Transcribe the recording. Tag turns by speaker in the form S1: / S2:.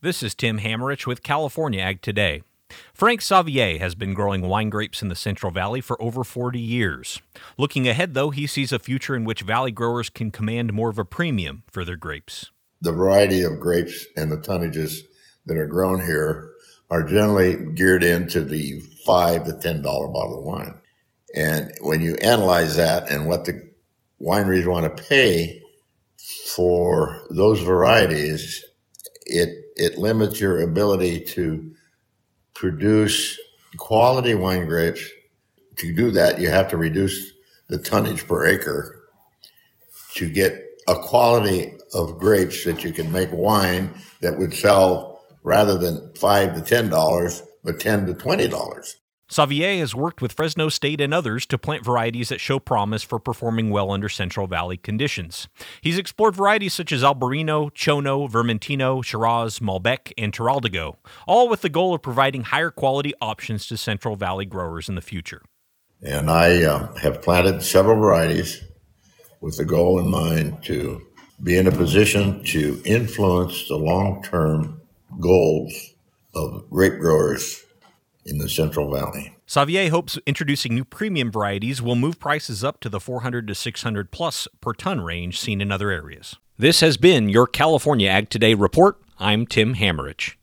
S1: This is Tim Hammerich with California Ag Today. Frank Xavier has been growing wine grapes in the Central Valley for over 40 years. Looking ahead, though, he sees a future in which valley growers can command more of a premium for their grapes.
S2: The variety of grapes and the tonnages that are grown here are generally geared into the $5 to $10 bottle of wine. And when you analyze that and what the wineries want to pay for those varieties, it limits your ability to produce quality wine grapes. To do that, you have to reduce the tonnage per acre to get a quality of grapes that you can make wine that would sell rather than $5 to $10, but $10 to $20.
S1: Xavier has worked with Fresno State and others to plant varieties that show promise for performing well under Central Valley conditions. He's explored varieties such as Albarino, Chono, Vermentino, Shiraz, Malbec, and Teraldigo, all with the goal of providing higher quality options to Central Valley growers in the future.
S2: And I have planted several varieties with the goal in mind to be in a position to influence the long-term goals of grape growers in the Central Valley.
S1: Xavier hopes introducing new premium varieties will move prices up to the $400 to $600 plus per ton range seen in other areas. This has been your California Ag Today report. I'm Tim Hammerich.